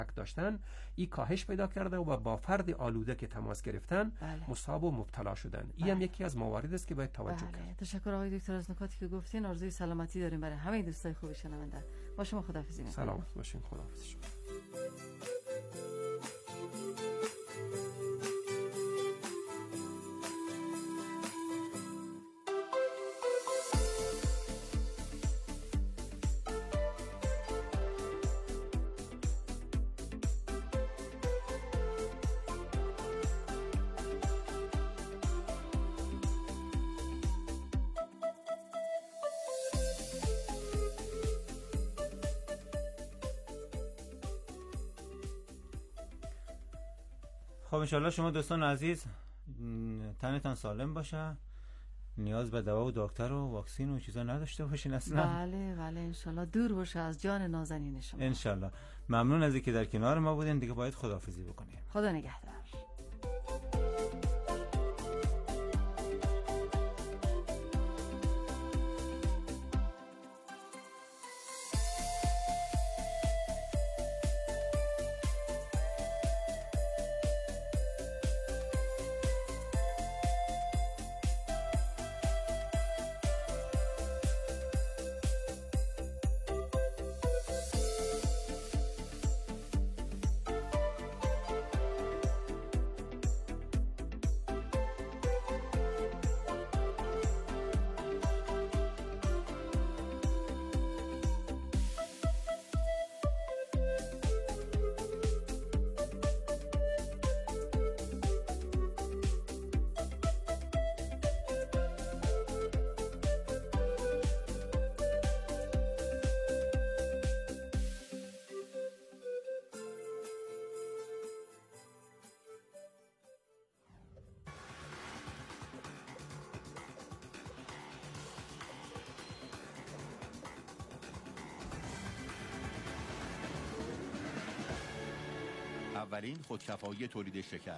داشتن این کاهش پیدا کرده و با فرد آلوده که تماس گرفتن مصاب و مبتلا شدن. این هم یکی از موارد است که باید توجه کرد. تشکر آقای دکتر از نکاتی که گفتین. آرزوی سلامتی داریم برای همه دوستای خوب شنونده. با شما خداحافظی می‌کنم. سلامت باشین. خداحافظ شما. خب انشالله شما دوستان عزیز تنتان سالم باشه، نیاز به دوا و دکتر و واکسین و چیزا نداشته باشین اصلا. بله انشالله دور باشه از جان نازنین شما. انشالله. ممنون از اینکه در کنار ما بودین. دیگه باید خداحافظی بکنیم. خدا نگهدار. اولین خودکفایی تولید شکر.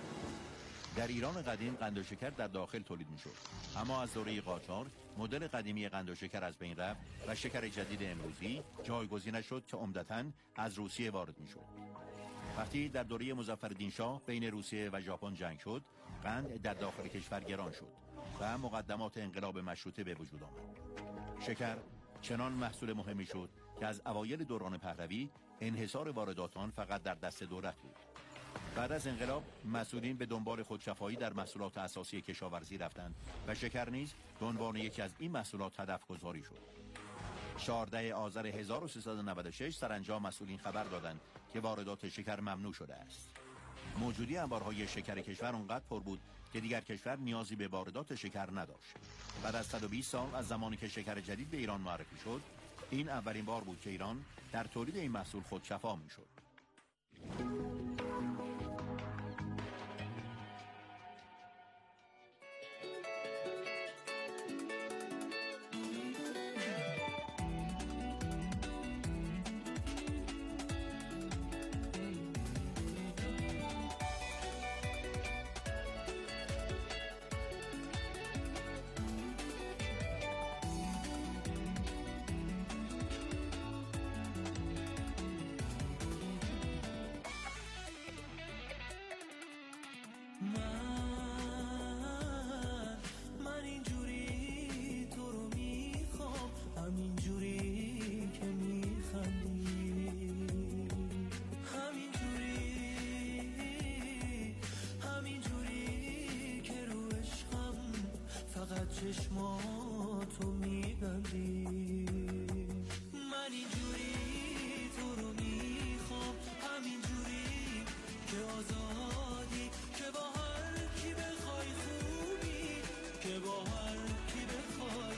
در ایران قدیم قند و شکر در داخل تولید میشد، اما از دوره قاجار مدل قدیمی قند و شکر از بین رفت و شکر جدید امروزی جایگزین شد که عمدتاً از روسیه وارد میشد. وقتی در دوره مظفرالدین شاه بین روسیه و ژاپن جنگ شد، قند در داخل کشور گران شد و مقدمات انقلاب مشروطه به وجود آمد. شکر چنان محصول مهمی شد که از اوایل دوران پهلوی انحصار واردات آن فقط در دست دولت بود. بعد از انقلاب مسئولین به دنبال خودکفایی در محصولات اساسی کشاورزی رفتند و شکر نیز به عنوان یکی از این محصولات هدف گذاری شد. 14 آذر 1396 سرانجام مسئولین خبر دادند که واردات شکر ممنوع شده است. موجودی انبارهای شکر کشور اونقدر پر بود که دیگر کشور نیازی به واردات شکر نداشت. بعد از 120 سال از زمانی که شکر جدید به ایران معرفی شد، این اولین بار بود که ایران در تولید این محصول خودکفا میشد. چشماتو میبندی، من اینجوری تو رو میخوام، همینجوری که آزادی، که با هر کی بخوای خوبی، که با هر کی بخوای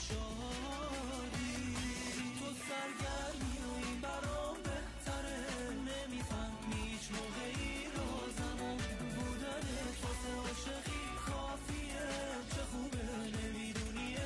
شادی. تو سرگرمی و این برام بهتره، نمیفهمی هیچ موقعی رازمون بودن تو عاشقی کافیه. چه خوبه نمیدونی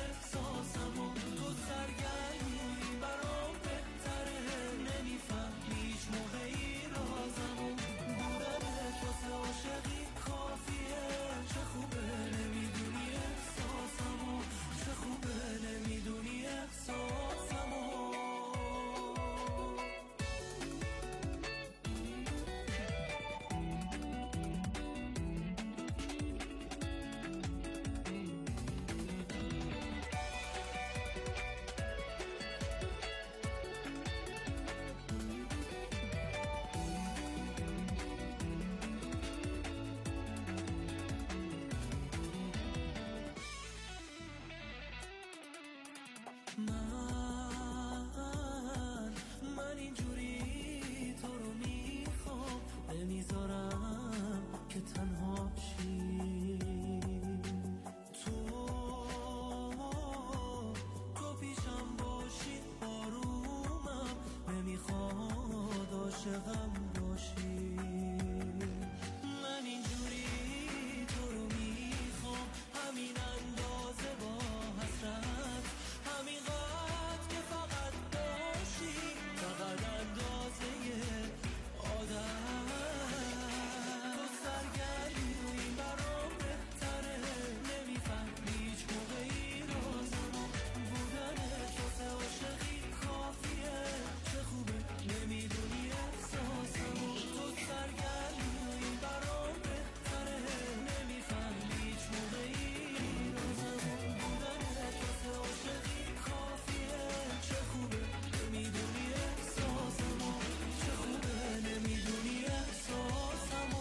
غم باشی. من اینجوری تو رو میخوام، همین اندازه با حسرت، همین قد که فقط باشی، فقط اندازه عادت. تو سرگردی و این برام بهتره، نمیفهمی هیچ موقعی رازمو، بودن تو سه عاشقی کافیه، چه خوبه نمیدونی احساسمو. تو سرگردی و این برام بهتره، نمیفهمی هیچ موقعی رازمو، بودن تو سه عاشقی کافیه، چه خوبه نمیدونی احساسمو، چه خوبه نمیدونی احساسمو.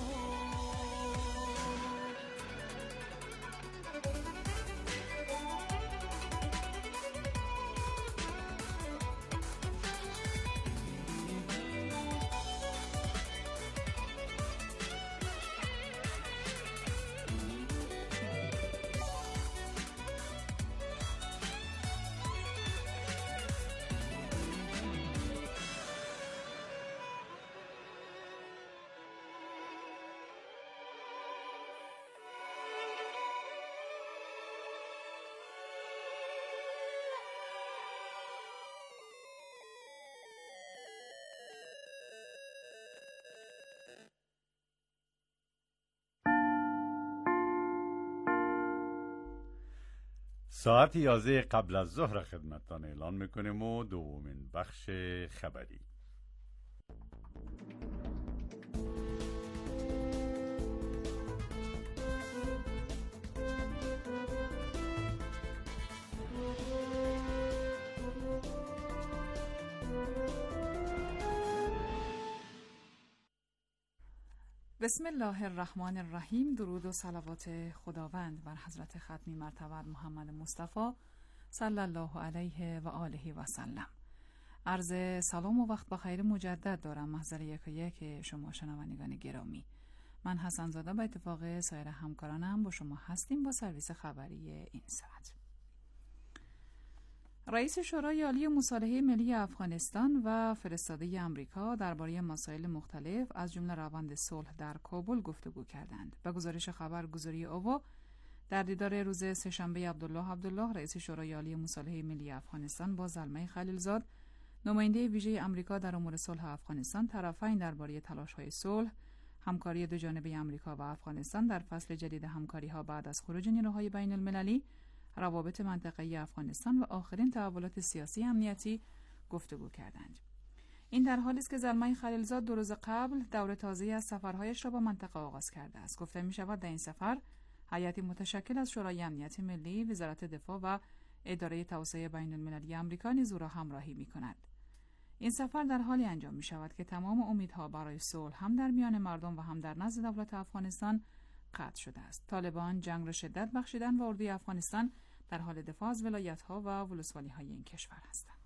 ساعت 11 قبل از ظهر خدمتتان اعلان میکنیم و دومین بخش خبری. بسم الله الرحمن الرحیم. درود و صلوات خداوند بر حضرت ختمی مرتبه محمد مصطفی صلی الله علیه و آله و سلم. عرض سلام و وقت بخیر مجدد دارم محضر یک شما شنوندگان گرامی. من حسن زاده به اتفاق سایر همکارانم با شما هستیم با سرویس خبری این ساعت. رئیس شورای عالی مصالحه ملی افغانستان و فرستاده آمریکا درباره مسائل مختلف از جمله روند صلح در کابل گفتگو کردند. به گزارش خبرگزاری آوا، در دیدار روز سه‌شنبه عبدالله رئیس شورای عالی مصالحه ملی افغانستان با زلمه خلیلزاد، نماینده ویژه آمریکا در امور صلح افغانستان، طرفین درباره تلاش‌های صلح، همکاری دوجانبه آمریکا و افغانستان در فصل جدید همکاری‌ها بعد از خروج نیروهای بین‌المللی، روابط منطقه‌ای افغانستان و آخرین تحولات سیاسی امنیتی گفتگو کردند. این در حالی است که زلمه خلیلزاد 2 روز قبل دور تازه‌ای از سفرهایش را به منطقه آغاز کرده است. گفته می‌شود در این سفر هیئتی متشکل از شورای امنیت ملی، وزارت دفاع و اداره توسعه بین‌المللی آمریکا نیز او را همراهی می‌کند. این سفر در حالی انجام می‌شود که تمام امیدها برای صلح هم در میان مردم و هم در نزد دولت افغانستان قطع شده است. طالبان جنگ را شدت بخشیدن و اردوی افغانستان در حال دفاع از ولایت‌ها و ولسوالی‌های این کشور هستند.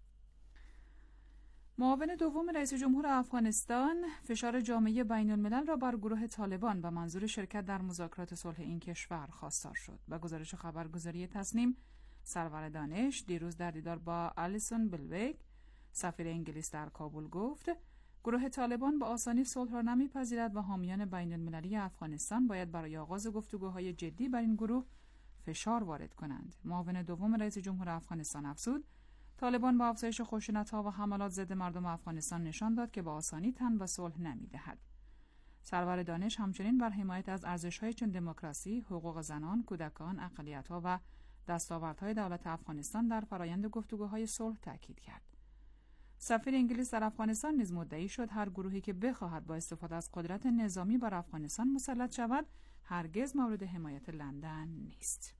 معاون دوم رئیس جمهور افغانستان فشار جامعه بین‌الملل را بر گروه طالبان به منظور شرکت در مذاکرات صلح این کشور خواستار شد. با گزارش خبرگزاری تصنیم، سرور دانش دیروز در دیدار با الیسون بلویک، سفیر انگلیس در کابل گفت گروه طالبان با آسانی صلح را نمی‌پذیرد و حامیان بین‌المللی افغانستان باید برای آغاز گفتگوهای جدی بر این گروه فشار وارد کنند. معاون دوم رئیس جمهور افغانستان افزود طالبان با افزایش خشونت‌ها و حملات ضد مردم افغانستان نشان داد که با آسانی تن به صلح نمی‌دهد. سرور دانش همچنین بر حمایت از ارزش‌های چون دموکراسی، حقوق زنان، کودکان، اقلیت‌ها و دستاوردهای دولت افغانستان در فرایند گفتگوهای صلح تاکید کرد. سفیر انگلیس در افغانستان نیز مدعی شد هر گروهی که بخواهد با استفاده از قدرت نظامی بر افغانستان مسلط شود هرگز مورد حمایت لندن نیست.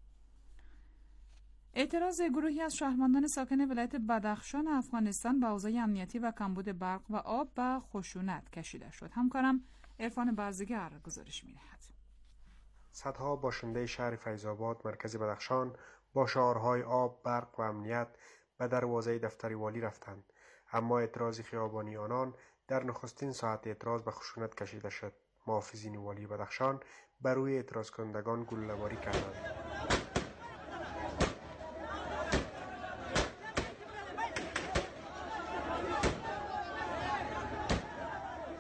اعتراض گروهی از شهروندان ساکن ولایت بدخشان افغانستان به اوضاع امنیتی و کمبود برق و آب به خشونت کشیده شد. همکارم عرفان برزگر گزارش می‌دهد. صدها باشنده شهر فیض‌آباد مرکز بدخشان با شعارهای آب، برق و امنیت به دروازه دفتر والی رفتند، اما اعتراض خیابانی آنان در نخستین ساعت اعتراض به خشونت کشیده شد. محافظین والی بدخشان بر روی اعتراض کنندگان گلوله‌باری کردند.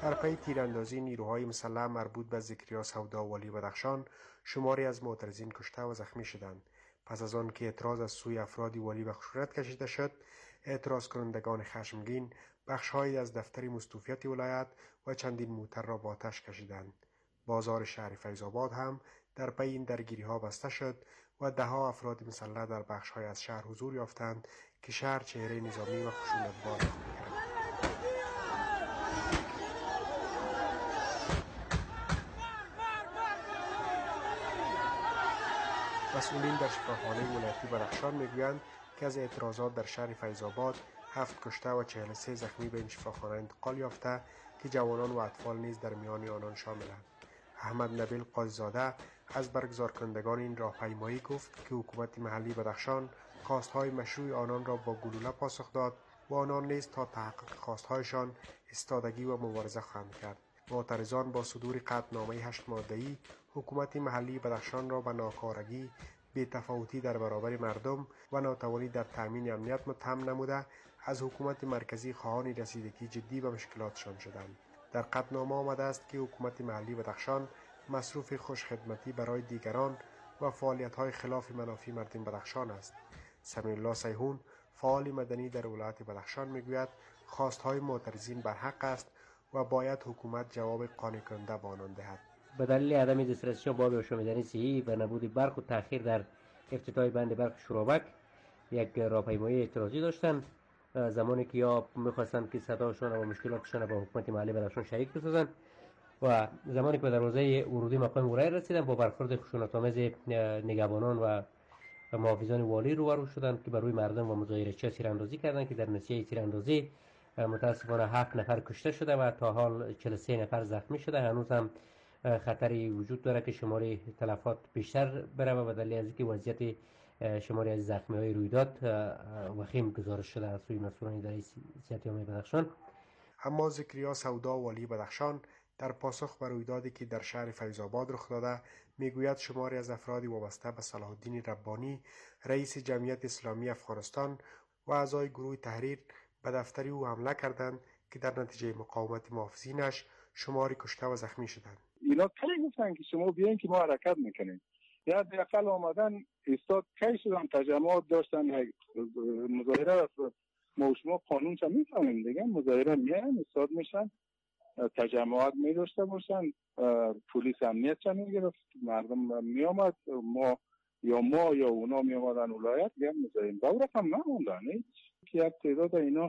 در پی تیراندازی نیروهای مسلح مربوط به زکریا سودا والی بدخشان شماری از معترضین کشته و زخمی شدند. پس از آن که اعتراض از سوی افرادی والی به خشونت کشیده شد، اعتراض کنندگان خشمگین بخش‌هایی از دفتر مستوفیت ولایت و چندین موتر را با آتش کشیدند. بازار شهر فیض‌آباد هم در پی این درگیری‌ها بسته شد و ده‌ها افراد مسلح در بخش‌های از شهر حضور یافتند که شهر چهره نظامی و خشونتبار کرد. مسئولین در شفاخانه ولایتی بدخشان میگویند که از اعتراضات در شهر فیض‌آباد 7 کشته و 43 زخمی به این شفاخانه انتقال یافته که جوانان و اطفال نیز در میان آنان شاملند. احمد نبیل قاضی‌زاده از برگزار کنندگان این راهپیمایی گفت که حکومت محلی بدخشان خواستهای مشروع آنان را با گلوله پاسخ داد و آنان نیز تا تحقق خواستهایشان ایستادگی و مبارزه خواهند کرد. معترضان با صدور قطعنامه 8 ماده‌ای حکومت محلی بدخشان را به ناکارگی، بی‌تفاوتی در برابر مردم و ناتوانی در تامین امنیت متهم نموده از حکومت مرکزی خواهان رسیدگی جدی به مشکلاتشان شدند. در قطعنامه آمده است که حکومت محلی بدخشان مصروف خوشخدمتی برای دیگران و فعالیت‌های خلاف منافع مردم بدخشان است. سمیع الله سیحون فعال مدنی در ولایت بدخشان میگوید خواستهای معترضین برحق است و باید حکومت جواب قانع کننده به آنان دهد. به دلیل عدم دسترسیشان به آب آشامیدنی صحی و نبود برق و تأخیر در افتتاح بند برق شورابک یک راهپیمایی اعتراضی داشتند. زمانی که یا می‌خواستند که صداشان و مشکلاتشان با حکومت محلی بدخشان شریک بسازند و زمانی که به دروازه ورودی مقام ولایت رسیدند با برخورد خشونت‌آمیز نگهبانان و محافظان والی روبرو شدند که بر روی مردم و مظاهره‌چیان تیراندازی کردند که در نتیجه تیراندازی متاسفانه 7 نفر کشته شده و تا حال 43 نفر زخمی شده. هنوز هم خطری وجود داره که شماری تلفات بیشتر بره و به دلیل از اینکه وضعیت شماری از زخمی‌های رویداد وخیم گزارش شده از سوی مسئولان اداره صحت عامه بدخشان. اما زکریا سودا والی بدخشان در پاسخ بر رویدادی که در شهر فیض‌آباد رخ داده میگوید شماری از افرادی وابسته به صلاح الدین ربانی رئیس جمعیت اسلامی افغانستان و اعضای گروه تحریر به دفتری او حمله کردند که در نتیجه مقاومت محافظینش شماری کشته و زخمی شدند. اینا کی گفتن که شما بیاین که ما حرکت میکنیم؟ یا حداقل آمدن استاد کی شدن تجمعات داشتن مظاهره ما شما قانون چه میفهمیم دیگه مظاهره میان استاد میشن تجمعات می‌داشته باشن پلیس امنیت چه میگرفت مردم میامد ما یا اونا میامدن ولایت یا میذاریم با رقم نموندن که یک تعداد اینا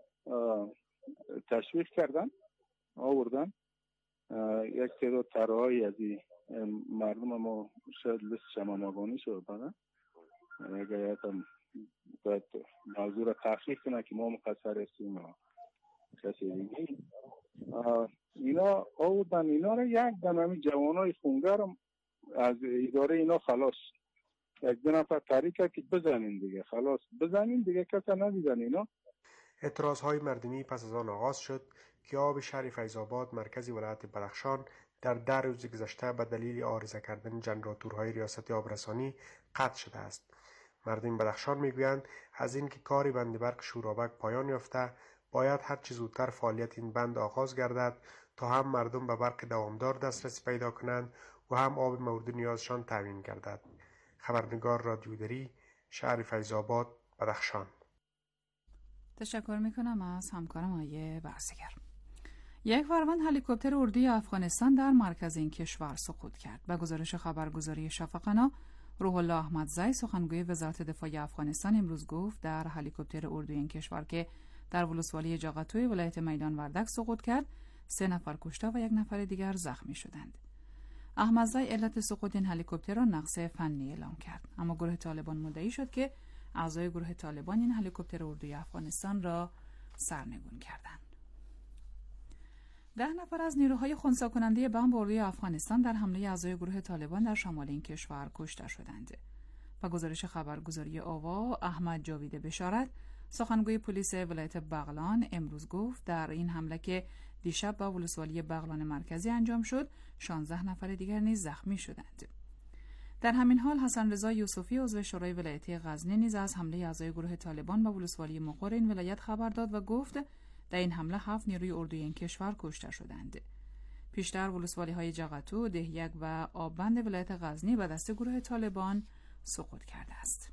تشویق کردن آوردن یک تعداد طرح‌های از مردم ما شاید لیست شمامگانی شد بدن اگر هم باید موضوع را تحقیق کنه که ما مقصر هستیم کسی دیگه اینا آوردن اینا را یک دم جوانای خونگر از اداره اینا خلاص یک دو نفر تحریک که بزنین دیگه خلاص بزنین دیگه کسی ندیدن اینا. اعتراض‌های مردمی پس از آن آغاز شد که آب شهر فیض‌آباد مرکز ولایت بدخشان در 10 روز گذشته به دلیل عارضه کردن ژنراتورهای ریاست آبرسانی قطع شده است. مردم بدخشان میگویند از اینکه کار بند برق شورابک پایان یافته باید هر چه زودتر فعالیت این بند آغاز گردد تا هم مردم به برق دوامدار دسترسی پیدا کنند و هم آب مورد نیازشان تامین گردد. خبرنگار رادیو دری، شهر فیض‌آباد، بدخشان. تشکر میکنم از همکارم آیه برزگر. یک فروند هلیکوپتر اردوی افغانستان در مرکز این کشور سقوط کرد. به گزارش خبرگزاری شفقنا، روح الله احمدزی سخنگوی وزارت دفاع افغانستان امروز گفت در هلیکوپتر اردوی این کشور که در ولسوالی جاغتوی ولایت میدان وردک سقوط کرد 3 نفر کشته و 1 نفر دیگر زخمی شدند. احمدزی علت سقوط این هلیکوپتر را نقص فنی اعلام کرد، اما گروه طالبان مدعی شد که اعضای گروه طالبان این هلیکوپتر اردوی افغانستان را سرنگون کردند. 10 نفر از نیروهای خنثی کننده بمب اردوی افغانستان در حمله اعضای گروه طالبان در شمال این کشور کشته شدند. با گزارش خبرگزاری آوا، احمد جاوید بشارت سخنگوی پلیس ولایت بغلان امروز گفت در این حمله که دیشب با ولسوالی بغلان مرکزی انجام شد 16 نفر دیگر نیز زخمی شدند. در همین حال حسن رضا یوسفی عضو شورای ولایتی غزنی نیز از حمله اعضای گروه طالبان به ولسوالی مقر این ولایت خبر داد و گفت در این حمله 7 نیروی اردوی این کشور کشته شدند. پیشتر ولسوالی‌های جغتو، دهیک و آببند ولایت غزنی به دست گروه طالبان سقوط کرده است.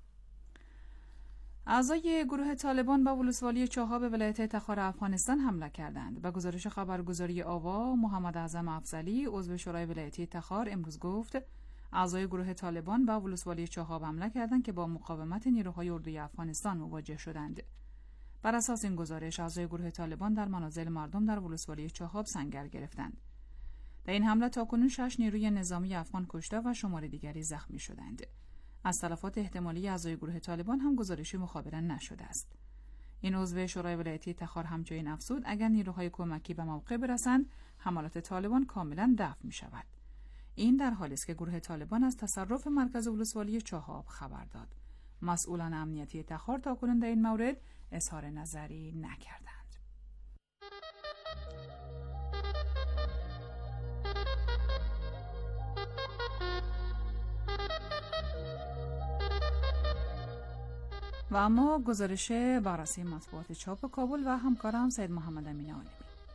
اعضای گروه طالبان به ولسوالی چاهاب ولایت تخار افغانستان حمله کردند. به گزارش خبرگزاری آوا، محمد اعظم افضلی، عضو شورای ولایتی تخار، امروز گفت اعضای گروه طالبان به ولسوالی چاهاب حمله کردند که با مقاومت نیروهای اردوی افغانستان مواجه شدند. بر اساس این گزارش، اعضای گروه طالبان در منازل مردم در ولسوالی چاهاب سنگر گرفتند. در این حمله تاکنون 6 نیروی نظامی افغان کشته و شمار دیگری زخمی شدند. از تلفات احتمالی اعضای گروه طالبان هم گزارشی مخابره نشده است. این عضو شورای ولایتی تخار همچنین افزود اگر نیروهای کمکی به موقع برسند، حملات طالبان کاملا دفع می شود. این در حالی است که گروه طالبان از تصرف مرکز ولسوالی چاهاب خبر داد. مسئولان امنیتی تخار تاکنون در این مورد اظهار نظری نکردند. و اما گزارش بررسی مطبوعات چاپ کابل و همکارم سید محمد امین عالمی.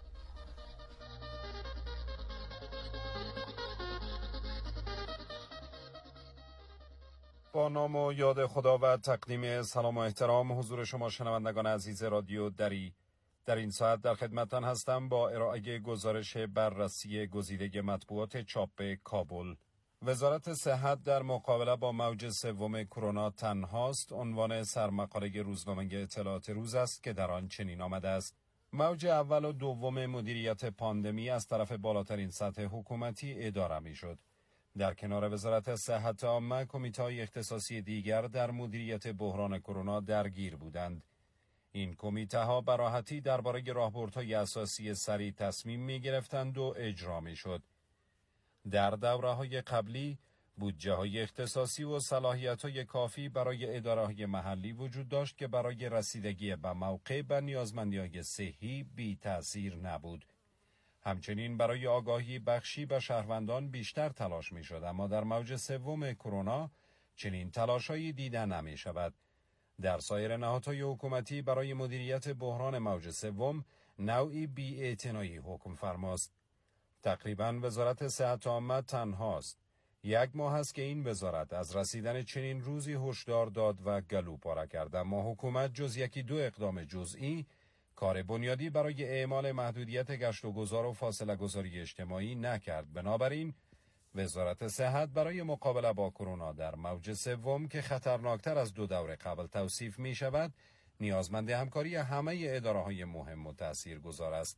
با نام و یاد خدا و تقدیم سلام و احترام حضور شما شنوندگان عزیز رادیو دری، در این ساعت در خدمتتان هستم با ارائه گزارش بررسی گزیده مطبوعات چاپ کابل. وزارت صحت در مقابله با موج سوم کرونا تنهاست عنوان سرمقاله روزنامه اطلاعات روز است که در آن چنین آمده است: موج اول و دوم مدیریت پاندمی از طرف بالاترین سطح حکومتی اداره می‌شد. در کنار وزارت صحت عامه، کمیته‌های اختصاصی دیگر در مدیریت بحران کرونا درگیر بودند. این کمیته‌ها به راحتی درباره راهبردهای اساسی سریع تصمیم می‌گرفتند و اجرا می‌شد. در دوره‌های قبلی بودجه‌های اختصاصی و صلاحیت‌های کافی برای اداره‌های محلی وجود داشت که برای رسیدگی به موقع به نیازمندی‌های صحی بی تأثیر نبود. همچنین برای آگاهی بخشی به شهروندان بیشتر تلاش می‌شد، اما در موج سوم کرونا چنین تلاش‌هایی دیده نمی‌شود. در سایر نهادهای حکومتی برای مدیریت بحران موج سوم نوعی بی‌اعتنایی حکم فرماست. تقریباً وزارت صحت عامه تنهاست. 1 ماه است که این وزارت از رسیدن چنین روزی هشدار داد و گلو پاره کرد، اما حکومت جز 1-2 اقدام جزئی کار بنیادی برای اعمال محدودیت گشت و گذار و فاصله گذاری اجتماعی نکرد. بنابراین وزارت صحت برای مقابله با کرونا در موج سوم که خطرناکتر از 2 دور قبل توصیف می شود، نیازمند همکاری همه اداره‌های مهم و تاثیرگذار است.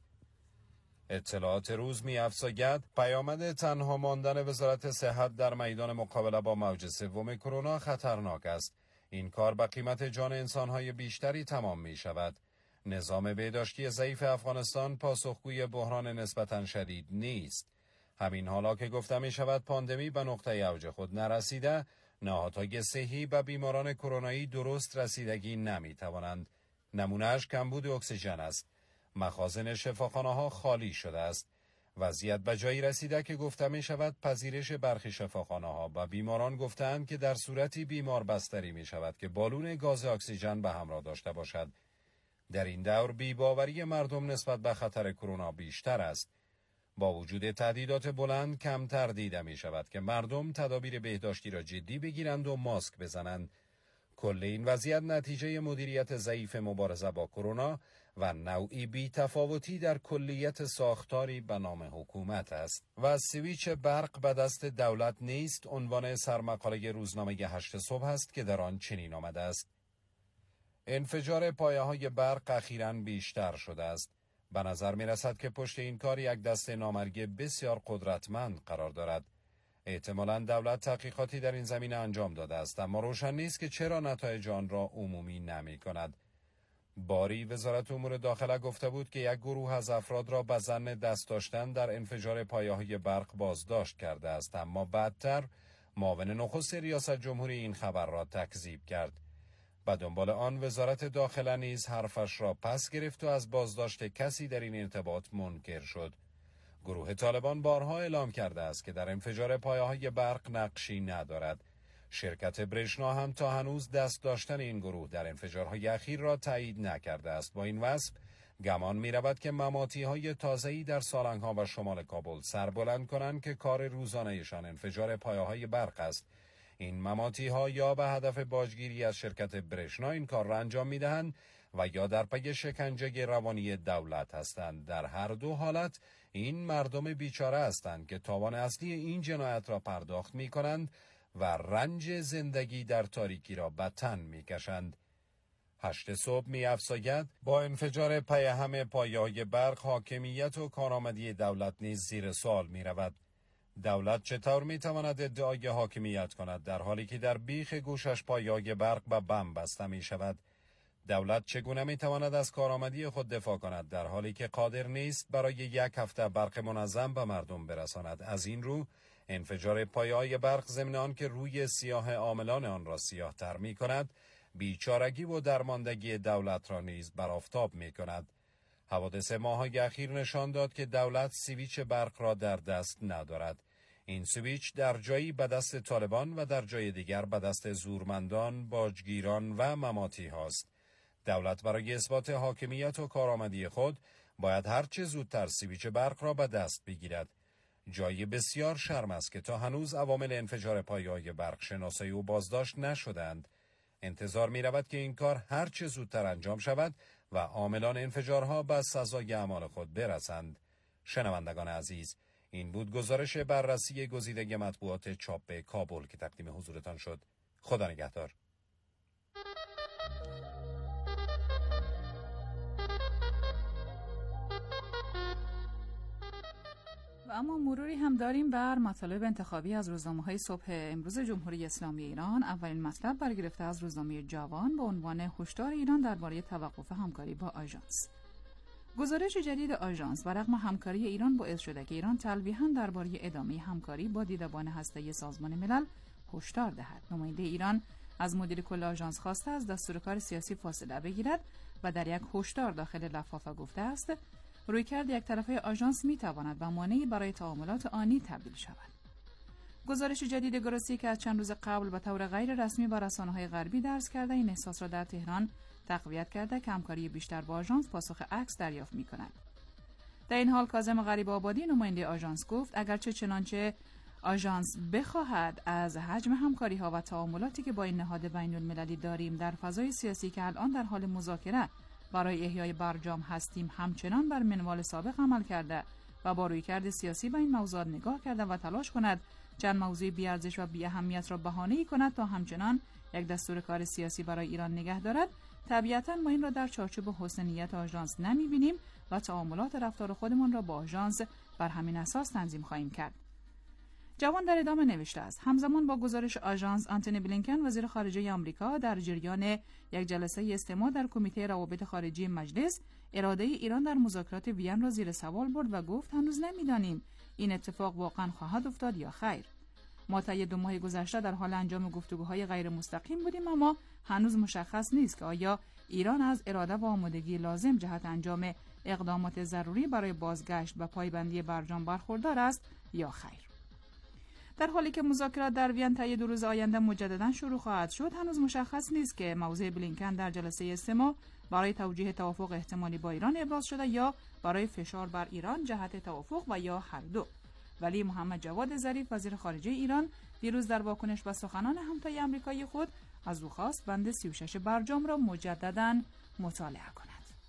اطلاعات روز می افزاید پیامد تنها ماندن وزارت صحت در میدان مقابله با موج سوم کرونا خطرناک است. این کار به قیمت جان انسان‌های بیشتری تمام می شود. نظام بهداشتی ضعیف افغانستان پاسخگوی بحران نسبتاً شدید نیست. همین حالا که گفته می شود پاندمی به نقطه اوج خود نرسیده، نهادهای صحی به بیماران کرونایی درست رسیدگی نمی توانند. نمونهش کمبود اکسیژن است. مخازن شفاخانه‌ها خالی شده است. وضعیت به جایی رسیده که گفته می شود پذیرش برخی شفاخانه‌ها به بیماران گفتند که در صورتی بیمار بستری می شود که بالون گاز اکسیژن به همراه داشته باشد. در این دور بی‌باوری مردم نسبت به خطر کرونا بیشتر است. با وجود تهدیدات بلند کمتر دیده می شود که مردم تدابیر بهداشتی را جدی بگیرند و ماسک بزنند. کل این وضعیت نتیجه مدیریت ضعیف مبارزه با کرونا و نوعی بی‌تفاوتی در کلیت ساختاری به نام حکومت است. و سویچ برق به دست دولت نیست عنوان سرمقاله روزنامه 8 صبح است که در آن چنین آمده است: انفجار پایه‌های برق اخیراً بیشتر شده است. به نظر می رسد که پشت این کار یک دست نامرئی بسیار قدرتمند قرار دارد. احتمالاً دولت تحقیقاتی در این زمینه انجام داده است، اما روشن نیست که چرا نتایج آن را عمومی نمی کند. باری وزارت امور داخله گفته بود که یک گروه از افراد را به ظن دست داشتن در انفجار پایه‌های برق بازداشت کرده است، اما بعدتر معاون نخست ریاست جمهوری این خبر را تکذیب کرد. به دنبال آن وزارت داخله نیز حرفش را پس گرفت و از بازداشت کسی در این ارتباط منکر شد. گروه طالبان بارها اعلام کرده است که در انفجار پایه‌های برق نقشی ندارد. شرکت برشنا هم تا هنوز دست داشتن این گروه در انفجارهای اخیر را تایید نکرده است. با این وصف گمان می رود که مماتی های تازه‌ای در سالنگ‌ها و شمال کابل سربلند کنند که کار روزانه‌شان انفجار پایه‌های برق است. این مماتی ها یا به هدف باجگیری از شرکت برشنا این کار را انجام می دهند و یا در پی شکنجه روانی دولت هستند. در هر دو حالت این مردم بیچاره هستند که تاوان اصلی این جنایت را پرداخت می کنند و رنج زندگی در تاریکی را به تن می کشند. 8 صبح می افزاید با انفجار پیهم پایه‌های برق حاکمیت و کارآمدی دولت نیز زیر سوال می رود. دولت چطور می تواند ادعای حاکمیت کند در حالی که در بیخ گوشش پایه‌های برق به بم بسته می شود؟ دولت چگونه می تواند از کارآمدی خود دفاع کند در حالی که قادر نیست برای 1 هفته برق منظم به مردم برساند؟ از این رو انفجار پایه‌های برق ضمن آنکه روی سیاه عاملان آن را سیاه تر می کند، بیچارگی و درماندگی دولت را نیز بر آفتاب می کند. حوادث ماه‌های اخیر نشان داد که دولت سویچ برق را در دست ندارد. این سویچ در جایی به دست طالبان و در جای دیگر به دست زورمندان، باجگیران و مماتی هاست. دولت برای اثبات حاکمیت و کارآمدی خود باید هرچه زودتر سویچ برق را به دست بگیرد. جای بسیار شرم است که تا هنوز عوامل انفجار پایه‌های برق شناسایی و بازداشت نشدند. انتظار می رود که این کار هرچه زودتر انجام شود و عاملان انفجارها به سزای اعمال خود برسند. شنوندگان عزیز، این بود گزارش بررسی گزیده مطبوعات چاپ کابل که تقدیم حضورتان شد. خدا نگهدار. و اما مروری هم داریم بر مطالب انتخابی از روزنامه‌های صبح امروز جمهوری اسلامی ایران. اولین مطلب برگرفته از روزنامه جوان با عنوان هشدار ایران درباره توقف همکاری با آژانس. گزارش جدید آژانس بر رغم همکاری ایران باعث شده که ایران تلویحاً درباره ادامه همکاری با دیدبان هسته‌ای سازمان ملل هشدار دهد. نماینده ایران از مدیر کل آژانس خواسته از دستور کار سیاسی فاصله بگیرد و در یک هشدار داخل لفافه گفته است رویکرد یک طرفه آژانس می‌تواند به مانعی برای تعاملات آنی تبدیل شود. گزارش جدید گروسی که از چند روز قبل به طور غیر رسمی با رسانه‌های غربی درز کرده این احساس را در تهران تقویت کرده که همکاری بیشتر با آژانس پاسخ عکس دریافت می‌کند. در این حال کاظم غریب‌آبادی نماینده آژانس گفت اگرچه چنانچه آژانس بخواهد از حجم همکاری‌ها و تعاملاتی که با این نهاد بین‌المللی داریم در فضای سیاسی که الان در حال مذاکره برای احیای برجام هستیم همچنان بر منوال سابق عمل کرده و با رویکرد سیاسی به این موضوعات نگاه کرده و تلاش کند چند موضوع بی‌ارزش و بی‌اهمیت را بهانه‌ای کند تا همچنان یک دستور کار سیاسی برای ایران نگه دارد، طبیعتاً ما این را در چارچوب حسن نیت آژانس نمی‌بینیم و تعاملات رفتار خودمان را با آژانس بر همین اساس تنظیم خواهیم کرد. جوان در ادامه نوشته است همزمان با گزارش آژانس آنتونی بلینکن وزیر خارجه آمریکا در جریان یک جلسه استماع در کمیته روابط خارجی مجلس اراده ایران در مذاکرات وین را زیر سوال برد و گفت هنوز نمی‌دانیم این اتفاق واقعا خواهد افتاد یا خیر. ما طی 2 ماه گذشته در حال انجام گفتگوهای غیر مستقیم بودیم اما هنوز مشخص نیست که آیا ایران از اراده و آمادگی لازم جهت انجام اقدامات ضروری برای بازگشت به پایبندی برجام برخوردار است یا خیر. در حالی که مذاکرات در وین طی 2 روز آینده مجددا شروع خواهد شد، هنوز مشخص نیست که موضع بلینکن در جلسه استماع برای توجیه توافق احتمالی با ایران ابراز شده یا برای فشار بر ایران جهت توافق و یا هر دو. ولی محمد جواد ظریف وزیر خارجه ایران دیروز در واکنش به سخنان همتای آمریکایی خود از او خواست بند 36 برجام را مجددا مطالعه کند.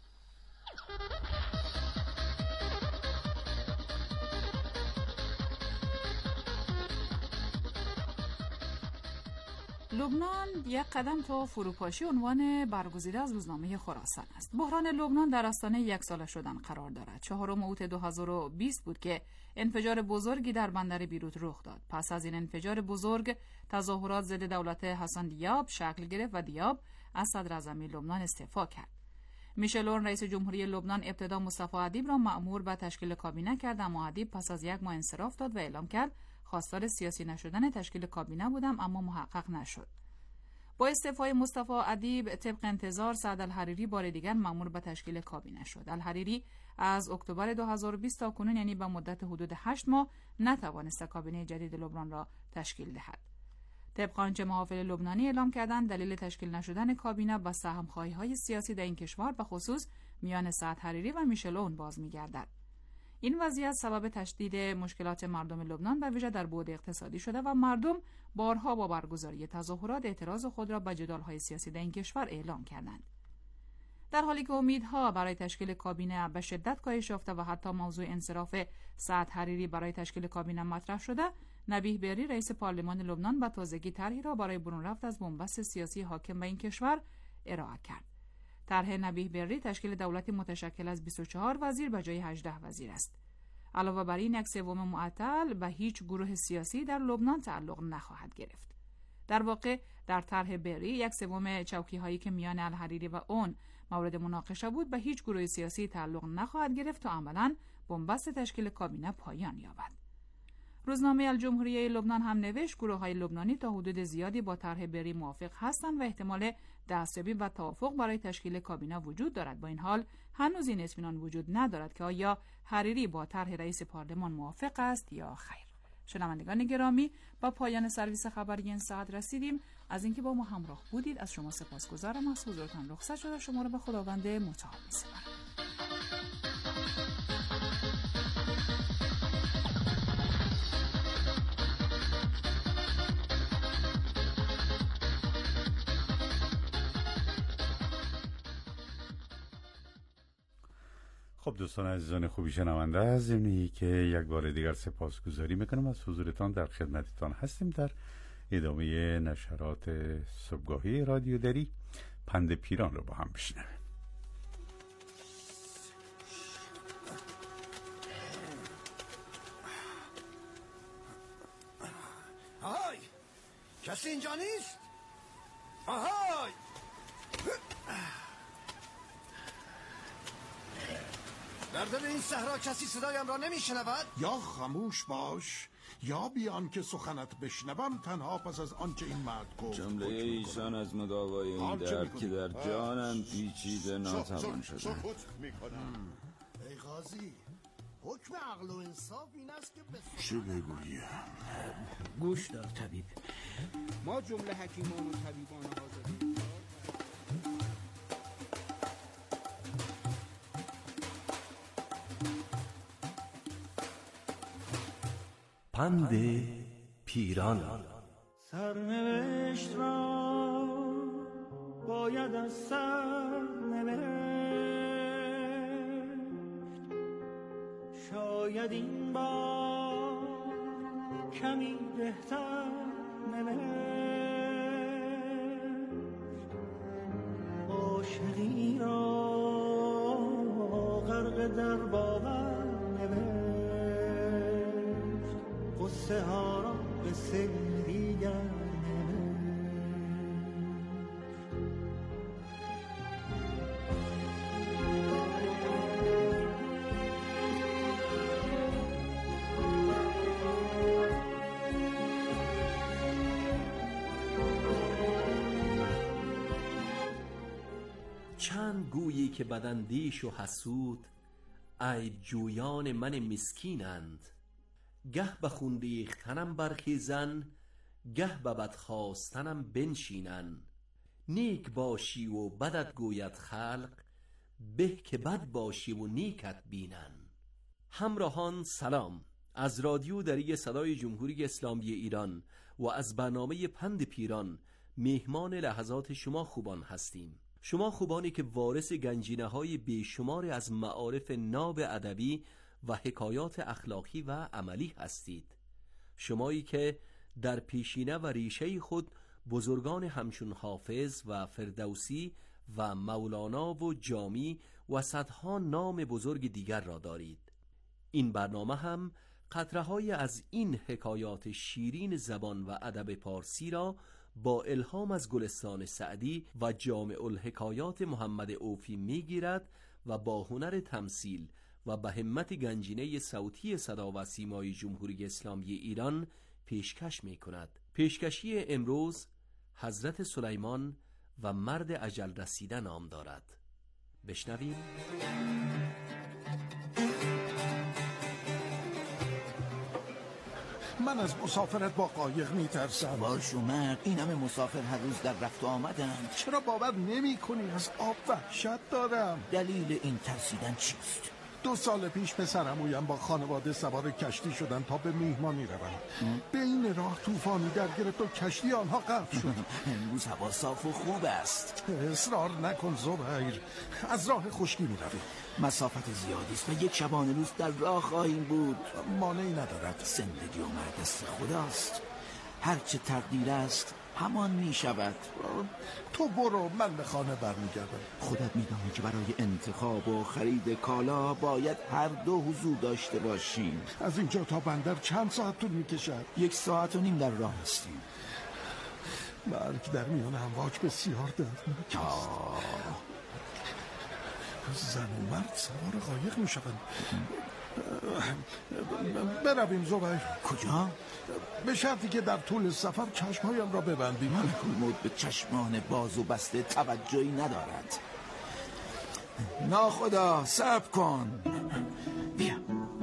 لبنان یک قدم تا فروپاشی عنوان برگزیده از روزنامه خراسان است. بحران لبنان در آستانه 1 ساله شدن قرار دارد. 4 اوت 2020 بود که انفجار بزرگی در بندر بیروت رخ داد. پس از این انفجار بزرگ تظاهرات ضد دولت حسن دیاب شکل گرفت و دیاب از صدراعظم لبنان استعفا کرد. میشل اورن رئیس جمهوری لبنان ابتدا مصطفی ادیب را مأمور به تشکیل کابینه کرد، اما ادیب پس از 1 ماه انصراف داد و اعلام کرد خواستار سیاسی نشدن تشکیل کابینه بودم اما محقق نشد. با استعفای مصطفی ادیب طبق انتظار سعد الحریری بار دیگر مأمور به تشکیل کابینه شد. الحریری از اکتبر 2020 تا کنون یعنی به مدت حدود 8 ماه نتوانست کابینه جدید لبنان را تشکیل دهد. طبق آنچه محافل لبنانی اعلام کردند دلیل تشکیل نشدن کابینه با سهم‌خواهی‌های سیاسی در این کشور به خصوص میان سعد حریری و میشل اون باز می‌گردد. این وضعیت سبب تشدید مشکلات مردم لبنان و ویژه در بعد اقتصادی شده و مردم بارها با برگزاری تظاهرات اعتراض خود را به جدال‌های سیاسی در این کشور اعلام کردند. در حالی که امیدها برای تشکیل کابینه به شدت کاهش یافته و حتی موضوع انصراف سعد حریری برای تشکیل کابینه مطرح شده، نبیه بری رئیس پارلمان لبنان به تازگی طرحی را برای برون رفت از بنبست سیاسی حاکم به این کشور ارائه کرد. طرح نبیه بری تشکیل دولتی متشکل از 24 وزیر به جای 18 وزیر است. علاوه بر این، یک سوم معطل به هیچ گروه سیاسی در لبنان تعلق نخواهد گرفت. در واقع در طرح بری، یک سوم چوکی‌هایی که میان الحریری و اون مورد مناقشه بود به هیچ گروه سیاسی تعلق نخواهد گرفت تا عملاً بنبست تشکیل کابینه پایان یابد. روزنامه الجمهوریه لبنان هم نوشت گروه‌های لبنانی تا حدود زیادی با طرح بری موافق هستند و احتمال دستیابی و توافق برای تشکیل کابینه وجود دارد. با این حال هنوز این اطمینان وجود ندارد که آیا حریری با طرح رئیس پارلمان موافق است یا خیر. شنوندگان گرامی، با پایان سرویس خبری این ساعت رسیدیم. از اینکه با ما همراه بودید از شما سپاسگزارم. از حضورتان رخصت شده شما را به خداوند متعال می‌سپارم. خب دوستان عزیزان خوبی شنونده، از ضمنی که یک بار دیگر سپاسگزاری میکنم از حضورتان در خدمتتان هستیم در ادامه نشرات صبحگاهی رادیو دری. پند پیران رو با هم بشنویم. آهای، کسی اینجا نیست؟ آهای، در دل این صحرا کسی صدایم را نمیشنود؟ یا خاموش باش یا بیان که سخنت بشنوم تنها پس از آنچه این مرد گفت. جمله ایشان از مداوای این درد که در جانم پیچیده ناتوان شده. ای قاضی، حکم عقل و انصاف این است که چه بگویم؟ گوش دار طبیب، ما جمله حکیمان و طبیبان حاضرین پند پیران. سرنوشت را باید از سر نوشت، شاید این بار کمی بهتر نوشت، عاشقی را غرق در باور نوشت، قصه ها را قصه دیگر چند گویی که بداندیش و حسود عیب جویان من مسکینند، گه به خون ریختنم برخیزن، گه به بد خواستنم بنشینن. نیک باشی و بدت گوید خلق، به که بد باشی و نیکت بینن. همراهان سلام، از رادیو دری صدای جمهوری اسلامی ایران و از برنامه پند پیران مهمان لحظات شما خوبان هستیم. شما خوبانی که وارث گنجینه های بیشمار از معارف ناب ادبی و حکایات اخلاقی و عملی هستید. شمایی که در پیشینه و ریشه خود بزرگان همچون حافظ و فردوسی و مولانا و جامی و صدها نام بزرگ دیگر را دارید. این برنامه هم قطره‌های از این حکایات شیرین زبان و ادب پارسی را با الهام از گلستان سعدی و جامع الحکایات محمد اوفی میگیرد و با هنر تمثیل و به همت گنجینه صوتی صدا و سیمای جمهوری اسلامی ایران پیشکش می کند. پیشکشی امروز حضرت سلیمان و مرد اجل رسیده نام دارد. بشنویم. من از مسافرت با قایق میترسم. باش اومد، این همه مسافر هر روز در رفت و آمدن. چرا باور نمی کنی؟ از آب وحشت دارم. دلیل این ترسیدن چیست؟ 2 سال پیش پسرعمویم با خانواده سوار کشتی شدن تا به میهمانی روند. بین راه طوفانی در گرفت و کشتی آنها غرق شد. امروز هوا صاف و خوب است. اصرار نکن زبیر، از راه خشکی میرویم. مسافت زیادی است و یک شبانه روز در راه خواهیم بود. مانعی ندارد. زندگی و مرگ دست خداست. هرچه تقدیر است همان می شود. تو برو، من به خانه برمیگردم. خودت میدانی که برای انتخاب و خرید کالا باید هر دو حضور داشته باشیم. از اینجا تا بندر چند ساعت طول میکشد؟ 1.5 ساعت در راه هستیم. مرگ در میان امواج بسیار دردناک است. زن و مرد سوار قایق میشوند. برویم زبیر. کجا؟ به شرطی که در طول سفر چشمهایم را ببندیم. محمود به چشمان باز و بسته توجهی ندارد. ناخدا صبر کن. بیا.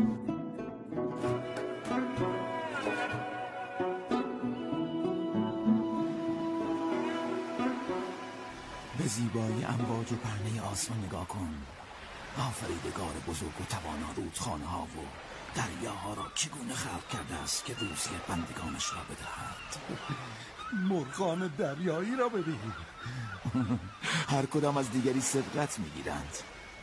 به زیبایی امواج و پهنه آسمان نگاه کن. آفریدگار بزرگ و توانا رودخانه ها و دریاها را چگونه خلق کرده است که روزی بندگانش را بدهد. مرغان دریایی را ببین. هر کدام از دیگری سبقت میگیرند.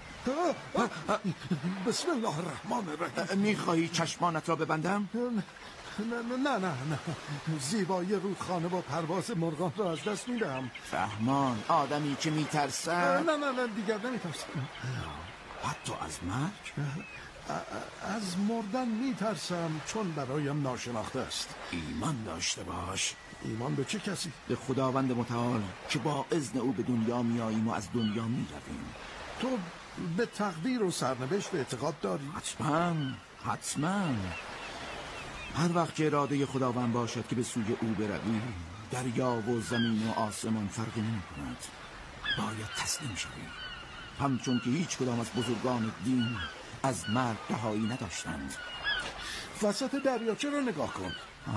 بسم الله الرحمن الرحیم. میخواهی چشمانت را ببندم؟ نه. زیبایی رودخانه و پرواز مرغان را از دست میدهم. رحمان، آدمی که میترسد. نه دیگر نمیترسم. حتی از مرگ؟ از مردن میترسم، چون برایم ناشناخته است. ایمان داشته باش. ایمان به چه کسی؟ به خداوند متعال که با اذن او به دنیا میاییم و از دنیا میرویم. تو به تقدیر و سرنوشت اعتقاد داری؟ حتما. هر وقت که اراده خداوند باشد که به سوی او بروی، دریا و زمین و آسمان فرقی نمی کند. باید تسلیم شوی، همچون که هیچ کدام از بزرگان دین از مرگ رهایی نداشتند. وسط دریاچه را نگاه کن.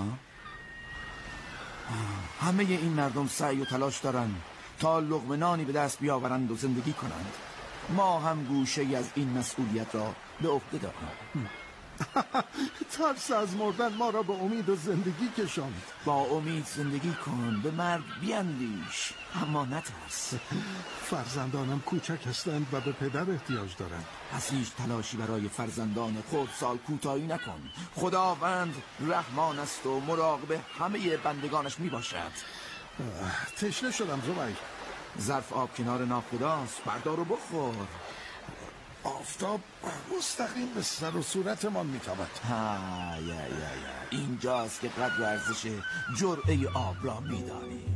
همه این مردم سعی و تلاش دارند تا لقمه نانی به دست بیاورند و زندگی کنند. ما هم گوشه از این مسئولیت را به عهده داریم. ترس از مردن ما را به امید و زندگی کشاند. با امید زندگی کن، به مرگ بیندیش، اما نترس. فرزندانم کوچک هستند و به پدر احتیاج دارند. از هیچ تلاشی برای فرزندان خردسال کوتاهی نکن. خداوند رحمان است و مراقب همه بندگانش می باشد. تشنه شدم زبیر. ظرف آب کنار ناخداست، بردار و بخور. آفتاب مستقیم به سر و صورتمان میتابد. اینجاست که قدر و ارزش جرعه آب را میدانیم.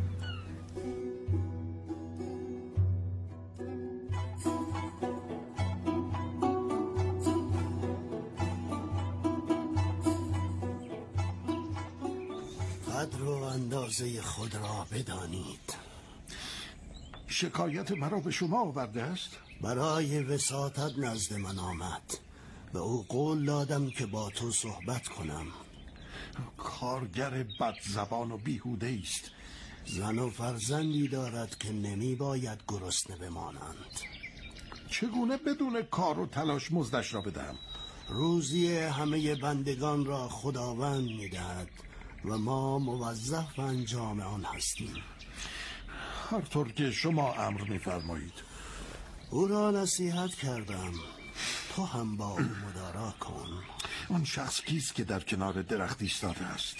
قدر و اندازه خود را بدانید. شکایت مرا به شما آورده است؟ برای وساطت نزد من آمد. به او قول دادم که با تو صحبت کنم. کارگر بد زبان و بیهوده است. زن و فرزندی دارد که نمی باید گرسنه بمانند. چگونه بدون کار و تلاش مزدش را بدهم؟ روزی همه بندگان را خداوند می‌دهد و ما موظف انجام آن هستیم. هر طور که شما امر می‌فرمایید. او را نصیحت کردم، تو هم با او مدارا کن. آن شخص کیست که در کنار درخت ایستاده است؟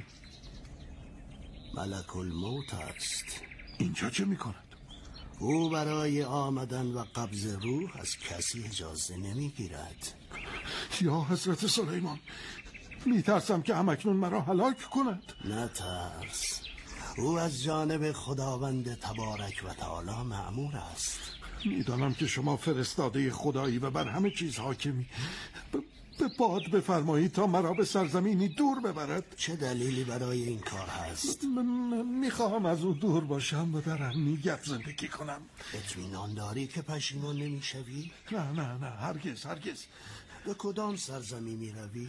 ملک الموت است. اینجا چه می‌کند؟ او برای آمدن و قبض روح از کسی اجازه نمی‌گیرد. یا حضرت سلیمان، میترسم که همکنون مرا هلاک کند. نترس، او از جانب خداوند تبارک و تعالی مأمور است. میدانم که شما فرستاده خدایی و بر همه چیز حاکمی. به باد بفرمایید تا مرا به سرزمینی دور ببرد. چه دلیلی برای این کار هست؟ میخواهم از او دور باشم و در امنیت زندگی کنم. اطمینان داری که پشیمان نمیشوی؟ نه هرگز. به کدام سرزمین می روی؟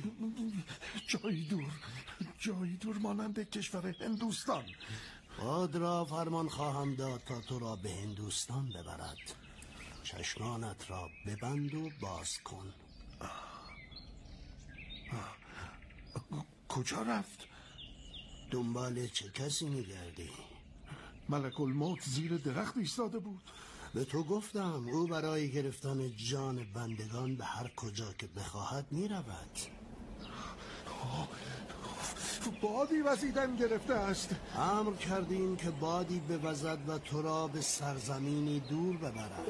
جایی دور مانند کشور هندوستان. خود را فرمان خواهم داد تا تو را به هندوستان ببرد. چشمانت را ببند و باز کن. کجا رفت؟ دنبال چه کسی می‌گردی؟ ملک الموت زیر درخت ایستاده بود. به تو گفتم او برای گرفتن جان بندگان به هر کجا که بخواهد می‌رود. بادی وزیدن گرفته است. امر کردیم که بادی بوزد و تو را به سرزمینی دور ببرد.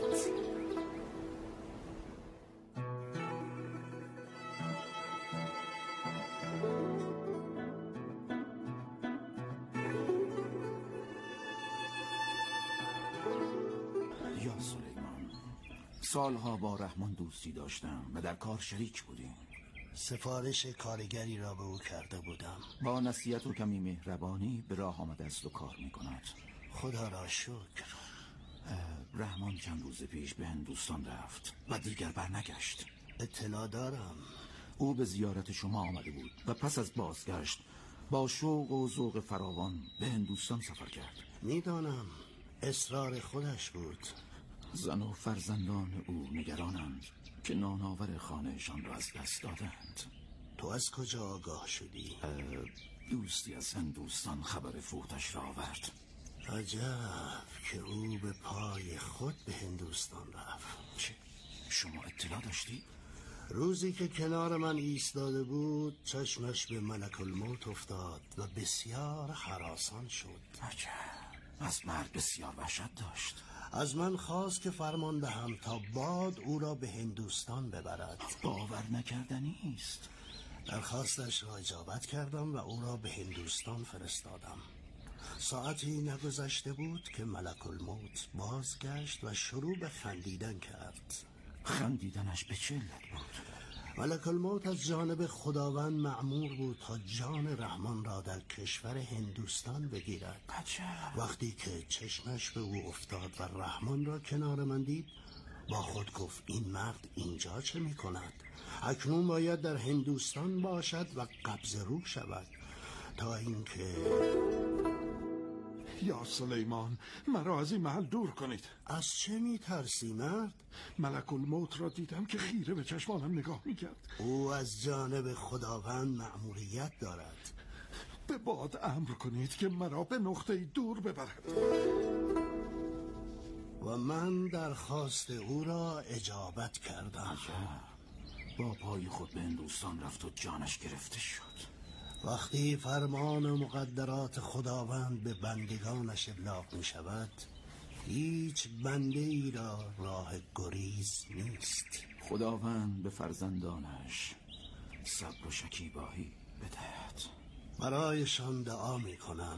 یا سلیمان، سالها با رحمان دوستی داشتم و در کار شریک بودیم. سفارش کارگری را به او کرده بودم. با نصیحت و کمی مهربانی به راه آمده است و کار می کند. خدا را شکر. رحمان چند روز پیش به هندوستان رفت و دیگر برنگشت. اطلاع دارم. او به زیارت شما آمده بود و پس از بازگشت با شوق و ذوق فراوان به هندوستان سفر کرد. میدانم، اصرار خودش بود. زن و فرزندان او نگرانند که نانآور خانهشان را از دست دادند. تو از کجا آگاه شدی؟ دوستی از هندوستان خبر فوتش را آورد. عجب که او به پای خود به هندوستان رفت. چه؟ شما اطلاع داشتی؟ روزی که کنار من ایستاده بود چشمش به ملک الموت افتاد و بسیار هراسان شد. عجب، از مرگ بسیار وحشت داشت. از من خواست که فرمان دهم تا باد او را به هندوستان ببرد. باور نکردنی است. درخواستش را اجابت کردم و او را به هندوستان فرستادم. ساعتی نگذشته بود که ملک الموت بازگشت و شروع به خندیدن کرد. خندیدنش به چه علت بود؟ ملک الموت از جانب خداوند مأمور بود تا جان رحمان را در کشور هندوستان بگیرد. وقتی که چشمش به او افتاد و رحمان را کنار من دید، با خود گفت این مرد اینجا چه می کند؟ اکنون باید در هندوستان باشد و قبض روح شود تا اینکه... یا سلیمان، مرا از این محل دور کنید. از چه می ترسی مرد؟ ملک الموت را دیدم که خیره به چشمانم نگاه می کرد. او از جانب خداوند مأموریت دارد. به باد امر کنید که مرا به نقطه دور ببرد. و من درخواست او را اجابت کردم. با پای خود به هندوستان رفت و جانش گرفته شد. وقتی فرمان و مقدرات خداوند به بندگانش ابلاغ می شود، هیچ بنده ای را راه گریز نیست. خداوند به فرزندانش صبر و شکیبایی بدهد. برایشان دعا می کنم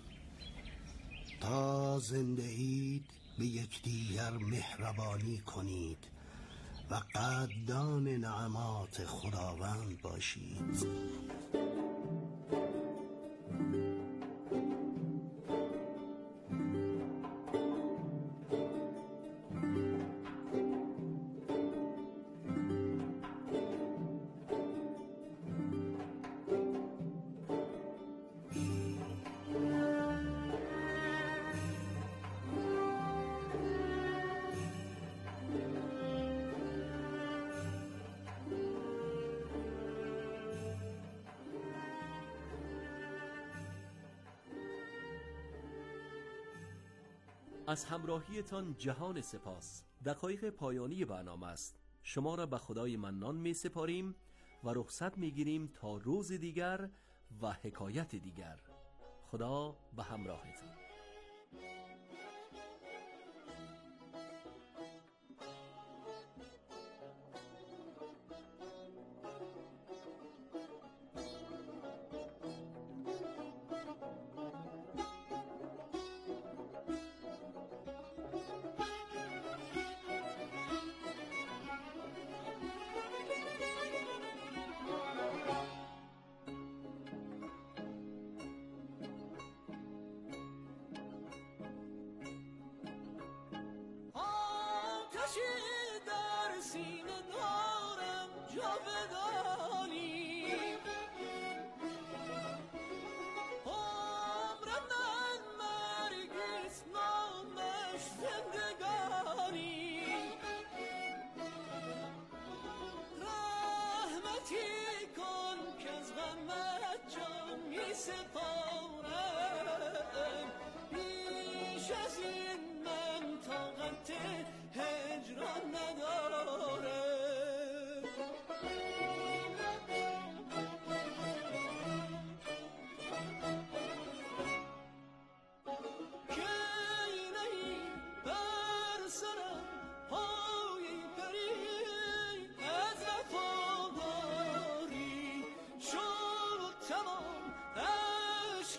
تا زنده اید به یکدیگر مهربانی کنید و قدردان نعمات خداوند باشید. از همراهیتان جهان سپاس. دقایق پایانی برنامه است. شما را به خدای منان می سپاریم و رخصت می گیریم تا روز دیگر و حکایت دیگر. خدا به همراهتان. در سینه دارم جا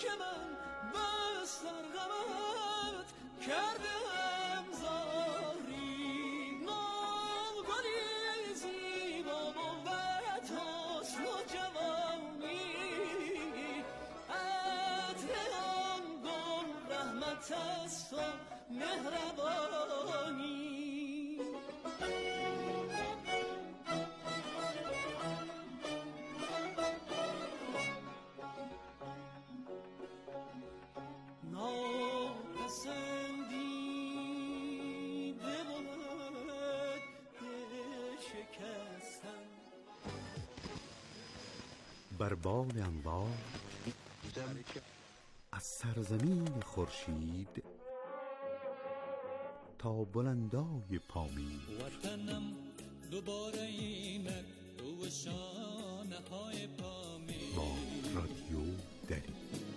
که من بس در غمت کردم زاری نوگلی زیبا بود حسن و جوانی عطر آن گل رحمت است و مهربانی بر بال انبار از سرزمین خورشید تا بلندای پامین وطنم دوباره اینک تو شانه های پامین با رادیو دری.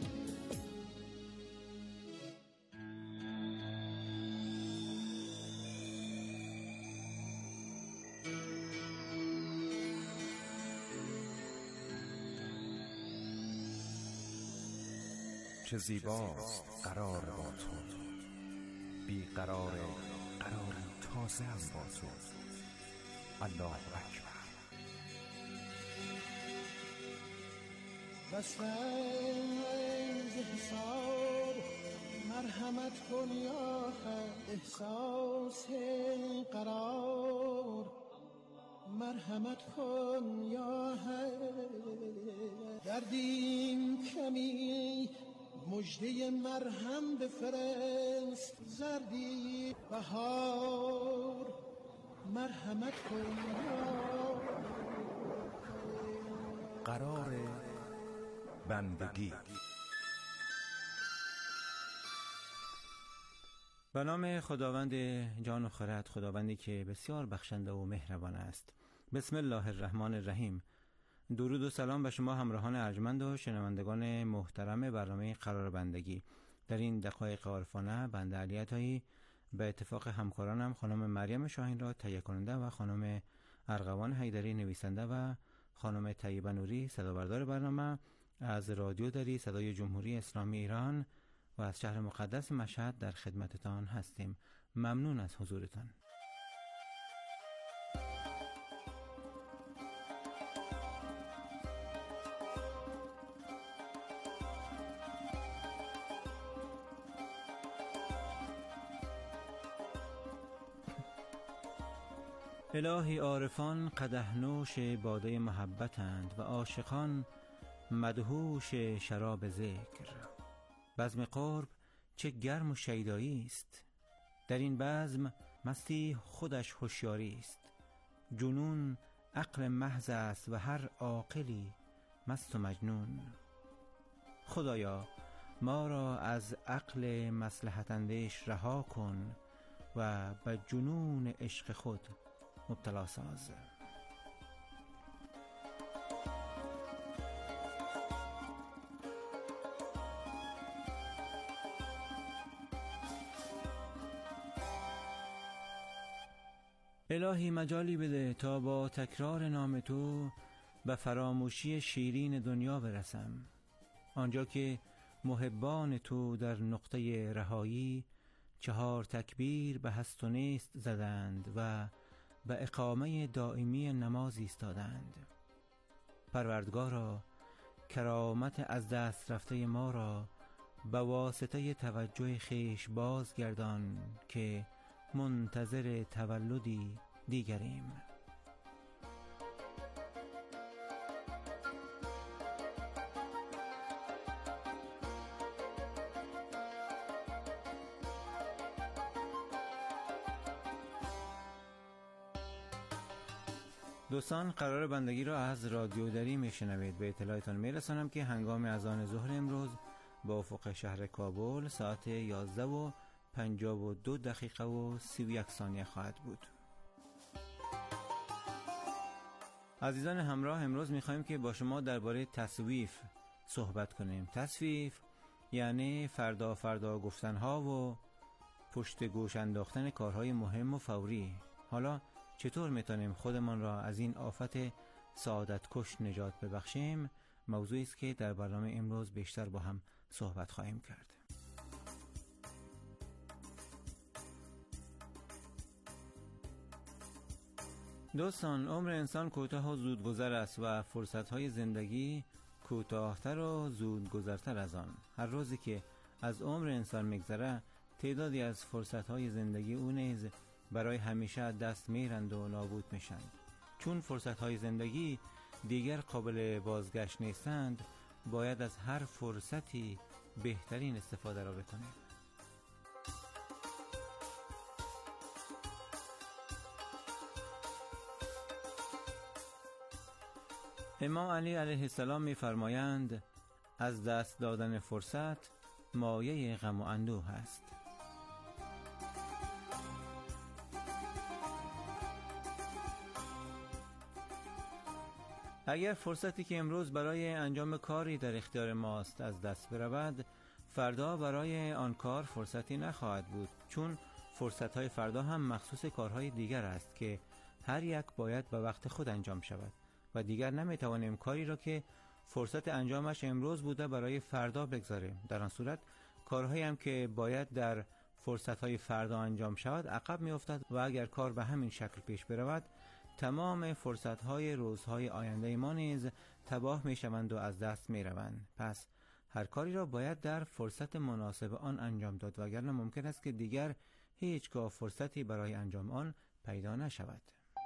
چه زیباست قرار با تو، بی قرار قراری تازه هم با تو. الله اکبر. بس از حساب مرحمت کن یا احساس قرار مرحمت کن یا دردیم کمی مجده مرهم بفرست زردی بهار مرحمت کن یا قرار بندگی. به نام خداوند جان و خرد، خداوندی که بسیار بخشنده و مهربان است. بسم الله الرحمن الرحیم. درود و سلام به شما همراهان ارجمند و شنوندگان محترم برنامه قرار بندگی. در این دقایق عارفانه بنده علی عطایی به اتفاق همکارانم خانم مریم شاهین را تهیه کننده و خانم ارغوان حیدری نویسنده و خانم طیبه نوری صدابردار برنامه از رادیو دری صدای جمهوری اسلامی ایران و از شهر مقدس مشهد در خدمتتان هستیم. ممنون از حضورتان. الهی عارفان قدح نوش باده محبتند و عاشقان مدهوش شراب ذکر. بزم قرب چه گرم و شیدایی است، در این بزم مستی خودش هوشیاری است. جنون عقل محض است و هر عاقلی مست و مجنون. خدایا ما را از عقل مصلحت اندیش رها کن و به جنون عشق خود مبتلا ساز. الهی مجالی بده تا با تکرار نام تو به فراموشی شیرین دنیا برسم، آنجا که محبان تو در نقطه رهایی 4 تکبیر به هست و نیست زدند و به اقامه دائمی نماز ایستادند. پروردگارا کرامت از دست رفته ما را به واسطه توجه خیش بازگردان که منتظر تولدی دیگریم. دوستان، قرار بندگی را از رادیو دری میشنوید. به اطلاعتان میرسانم که هنگام اذان ظهر امروز با افق شهر کابل ساعت 11:52 دقیقه و 31 ثانیه خواهد بود. عزیزان همراه، امروز میخوایم که با شما درباره تصویف صحبت کنیم. تصویف یعنی فردا گفتنها و پشت گوش انداختن کارهای مهم و فوری. حالا چطور میتونیم خودمان را از این آفت سعادت کش نجات ببخشیم؟ موضوعی است که در برنامه امروز بیشتر با هم صحبت خواهیم کرد. دوستان، عمر انسان کوتاه و زودگذر است و فرصت‌های زندگی کوتاه‌تر و زودگذرتر از آن. هر روزی که از عمر انسان می‌گذره، تعدادی از فرصت‌های زندگی او نیز برای همیشه از دست می‌رند و نابود می‌شند. چون فرصت‌های زندگی دیگر قابل بازگشت نیستند، باید از هر فرصتی بهترین استفاده را بکنیم. امام علی علیه السلام می‌فرمایند از دست دادن فرصت مایه غم و اندوه است. اگر فرصتی که امروز برای انجام کاری در اختیار ماست از دست برود، فردا برای آن کار فرصتی نخواهد بود، چون فرصت‌های فردا هم مخصوص کارهای دیگر است که هر یک باید به وقت خود انجام شود و دیگر نمی‌توانیم کاری را که فرصت انجامش امروز بوده برای فردا بگذاریم. در آن صورت کارهایی هم که باید در فرصت‌های فردا انجام شود عقب می‌افتد و اگر کار به همین شکل پیش برود، تمام فرصت‌های روزهای آینده ما نیز تباه می‌شوند و از دست می‌روند. پس هر کاری را باید در فرصت مناسب آن انجام داد، وگرنه ممکن است که دیگر هیچگاه فرصتی برای انجام آن پیدا نشود.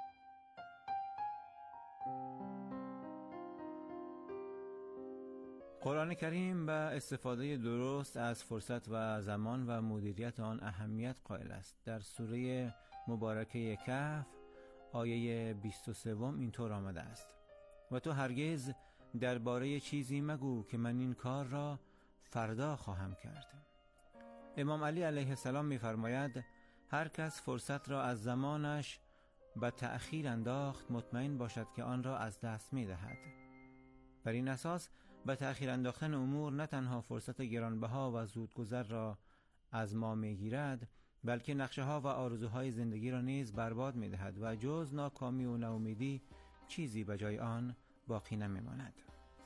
قرآن کریم به استفاده درست از فرصت و زمان و مدیریت آن اهمیت قائل است. در سوره مبارکه کهف آیه 23 اینطور آمده است: و تو هرگز درباره چیزی مگو که من این کار را فردا خواهم کرد. امام علی علیه السلام می‌فرماید هر کس فرصت را از زمانش به تأخیر انداخت، مطمئن باشد که آن را از دست می‌دهد. بر این اساس به تأخیر انداختن امور نه تنها فرصت گرانبها و زودگذر را از ما می‌گیرد، بلکه نقشه‌ها و آرزوهای زندگی را نیز برباد می‌دهد و جز ناکامی و ناامیدی چیزی به جای آن باقی نمی‌ماند.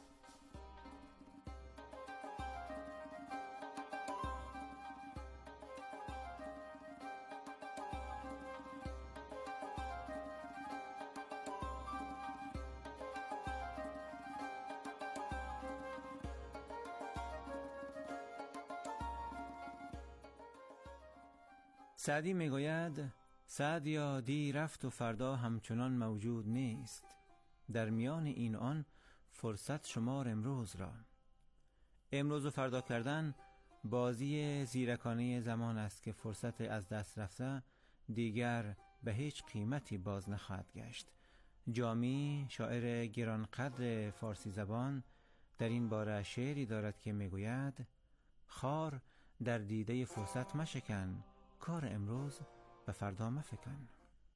سعدی میگوید سعدیا دی رفت و فردا همچنان موجود نیست، در میان این آن فرصت شمار امروز را. امروز و فردا کردن بازی زیرکانه زمان است که فرصت از دست رفته دیگر به هیچ قیمتی باز نخواهد گشت. جامی شاعر گرانقدر فارسی زبان در این باره شعری دارد که میگوید خار در دیده فرصت مشکن، کار امروز به فردا مفکن.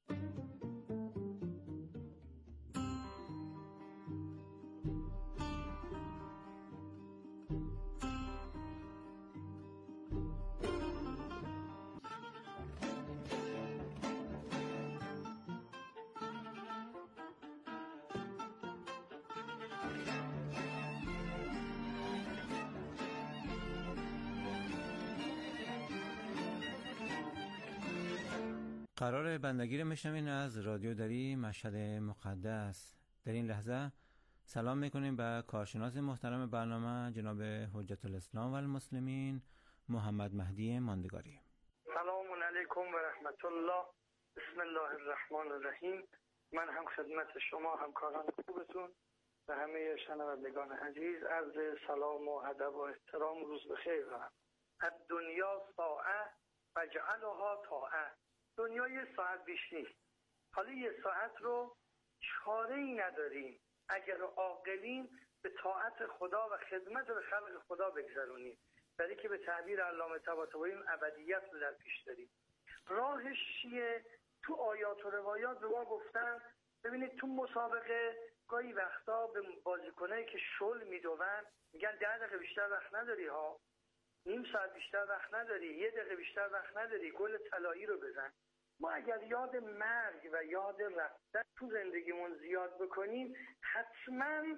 قرار بندگی رو میشنوین از رادیو دری مشهد مقدس. در این لحظه سلام میکنیم به کارشناس محترم برنامه جناب حجت الاسلام و المسلمین محمد مهدی ماندگاری. سلام علیکم و رحمت الله. بسم الله الرحمن الرحیم. من هم خدمت شما همکاران خوبتون و همه شنوندگان عزیز عرض سلام و ادب و احترام روز بخیر دارم. الدنیا ساعه فجعلها طاعه. دنیا یه ساعت بیش نیست. حالا یه ساعت رو چاره‌ای نداریم اگر عاقلیم به طاعت خدا و خدمت به خلق خدا بگذرونیم، برای که به تعبیر علامه طباطبایی ابدیت رو در پیش داریم. راهش چیه؟ تو آیات و روایات به ما گفتن ببینید تو مسابقه گاهی وقتا به بازیکنایی که شل میدون میگن 10 دقیقه بیشتر وقت نداری ها، نیم ساعت بیشتر وقت نداری، 1 دقیقه بیشتر وقت نداری، گل طلایی رو بزن. ما اگر یاد مرگ و یاد رفتن تو زندگیمون زیاد بکنیم، حتما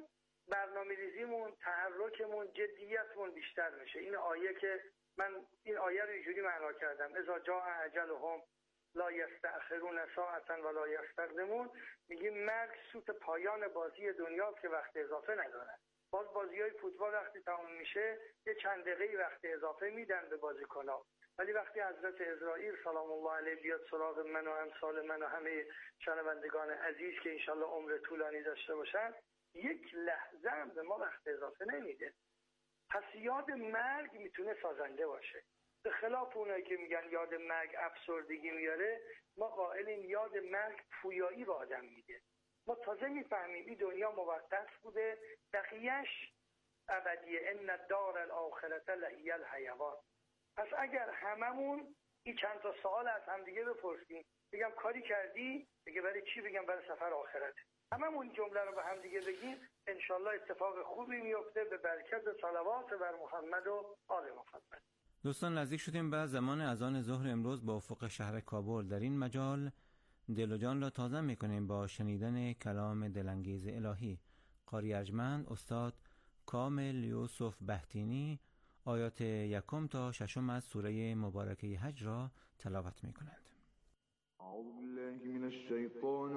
برنامه‌ریزیمون، تحرکمون، جدیتمون بیشتر میشه. این آیه که من این آیه رو اینجوری معنا کردم: اذا جاء اجلهم لا یستأخرون ساعة ولا یستقدمون. میگیم مرگ سوت پایان بازی دنیاست که وقت اضافه نداره. باز بازی‌های فوتبال وقتی تموم میشه یه چند دقیقه وقت اضافه میدن به بازیکن‌ها، ولی وقتی حضرت اسرائیل سلام الله علیه بیاد سراغ من و امثال من و همه شنوندگان عزیز که انشالله عمر طولانی داشته باشن، یک لحظه هم به ما وقت اضافه نمیده. پس یاد مرگ میتونه سازنده باشه. به خلاف اونایی که میگن یاد مرگ افسردگی میاره، ما قائلیم یاد مرگ پویایی به آدم میده. ما تازه میفهمیم این دنیا موقت بوده، بقیهش ابدیه. ان الدار الاخرة لهی الحیوان. پس اگر هممون این چند تا سوال از هم دیگه بپرسیم، بگم کاری کردی؟ بگه برای چی؟ بگم برای سفر آخرت. هممون این جمله رو به هم دیگه بگیم، انشالله اتفاق خوبی میفته به برکت صلوات بر محمد و آل محمد. دوستان نزدیک شدیم به زمان اذان ظهر امروز با افق شهر کابل. در این مجال دل و جان را تازه می‌کنیم با شنیدن کلام دلانگیز الهی. قاری ارجمند استاد کامل یوسف بهتینی آیات 1 تا 6 از سوره مبارکه حج را تلاوت می‌کنند. اعوذ بالله من الشیطان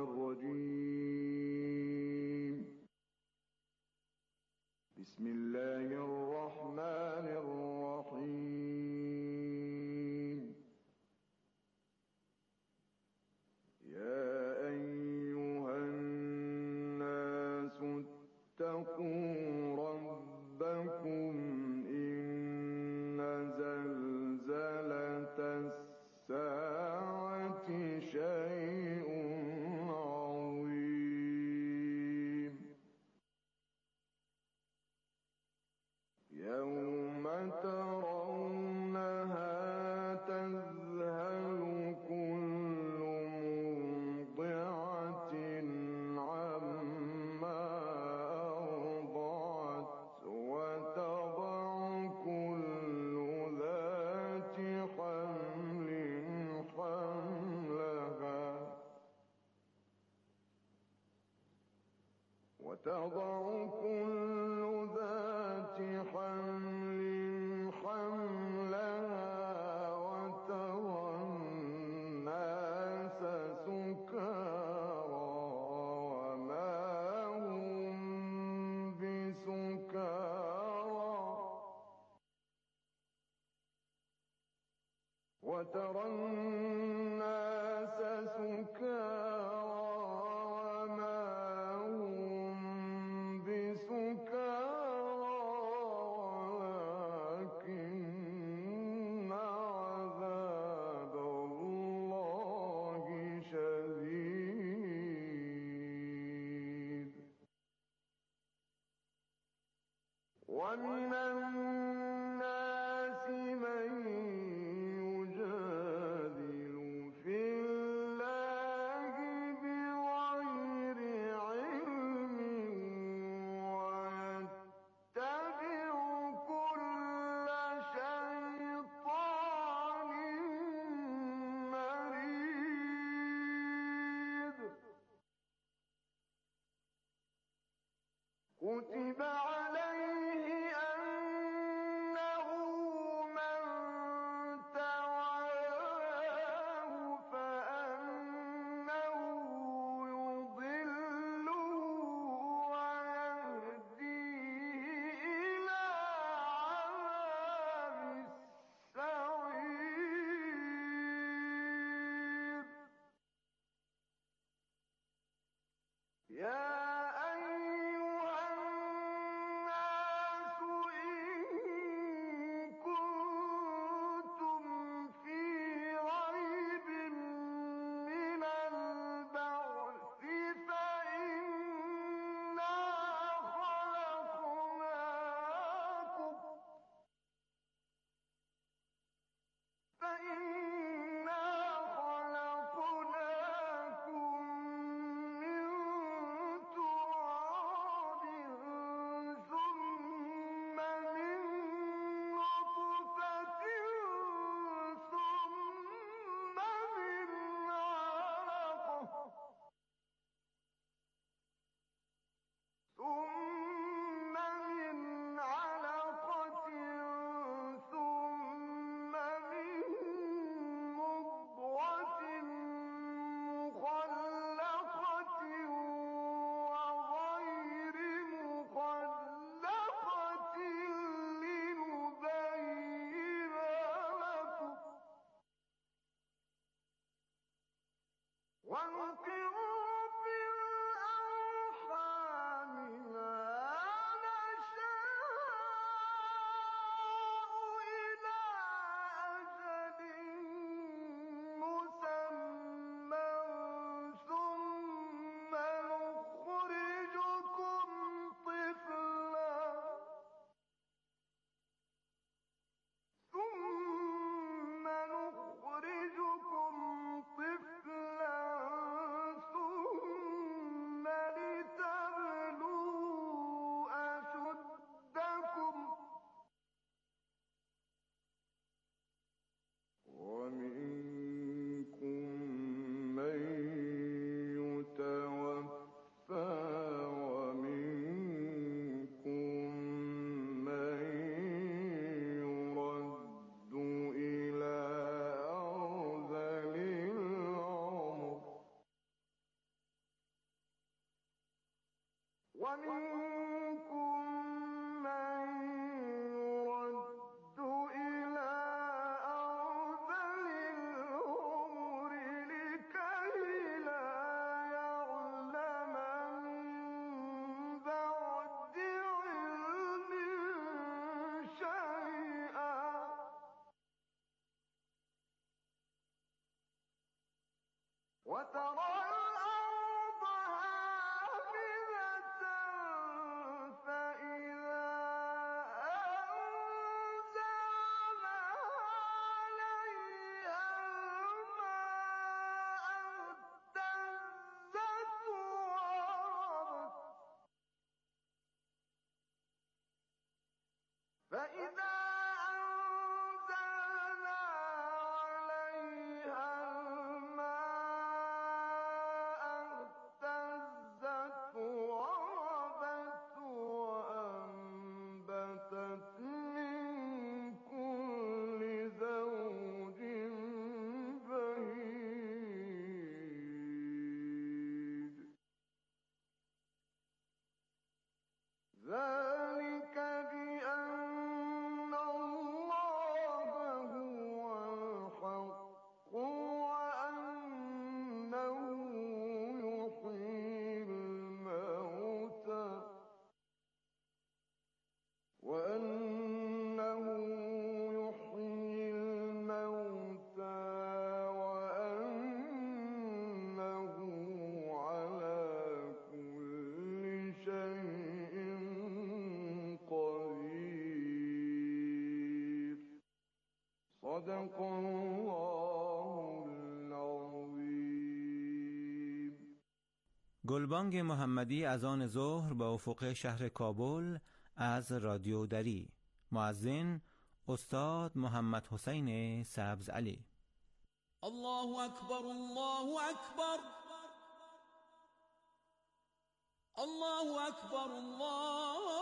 الرجیم. بسم الله الرحمن الرحیم. یا ایها الناس اتقوا ربکم ان زلزلة الساعة شیء عظیم. يوم ترونها تذهل كل مرضعة عما أرضعت وتضع كل ذات حمل حملها وترى الناس سكارى وما هم بسكارى ولكن عذاب الله شديد. ومن الناس من يجادل في الله بغير علم ويتبع كل شيطان مريد. كتب عليه أنه فإذا أنزلنا عليها الماء اهتزت وربت وأنبتت من كل زوج بهيج ذلك بأن الله هو الحق وأنه يحيي الموتى وأنه على كل شيء قدير صدق الله العظیم. گلبانگ محمدی از آن ظهر به افق شهر کابل از رادیو دری. مؤذن استاد محمد حسین سبز علی. الله اکبر الله اکبر الله اکبر الله